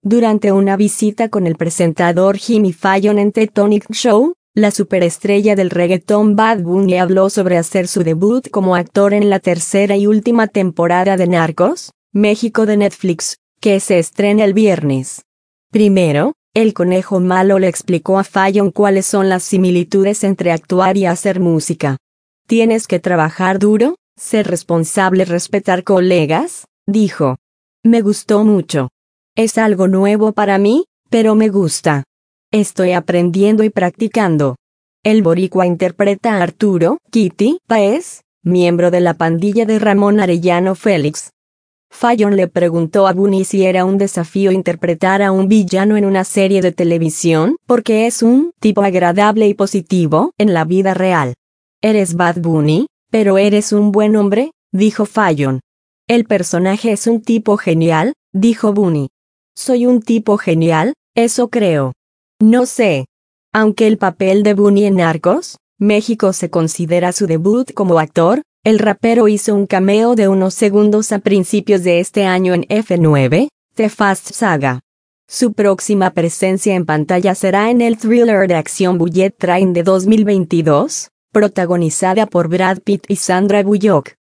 Durante una visita con el presentador Jimmy Fallon en The Tonight Show, la superestrella del reggaetón Bad Bunny habló sobre hacer su debut como actor en la tercera y última temporada de Narcos, México de Netflix, que se estrena el viernes. Primero, el conejo malo le explicó a Fallon cuáles son las similitudes entre actuar y hacer música. Tienes que trabajar duro, ser responsable, respetar colegas, dijo. Me gustó mucho. Es algo nuevo para mí, pero me gusta. Estoy aprendiendo y practicando. El boricua interpreta a Arturo Kitty Páez, miembro de la pandilla de Ramón Arellano Félix. Fallon le preguntó a Bunny si era un desafío interpretar a un villano en una serie de televisión, porque es un tipo agradable y positivo en la vida real. Eres Bad Bunny, pero eres un buen hombre, dijo Fallon. El personaje es un tipo genial, dijo Bunny. Soy un tipo genial, eso creo. No sé. Aunque el papel de Bunny en Narcos, México se considera su debut como actor, el rapero hizo un cameo de unos segundos a principios de este año en F9, The Fast Saga. Su próxima presencia en pantalla será en el thriller de acción Bullet Train de 2022, protagonizada por Brad Pitt y Sandra Bullock.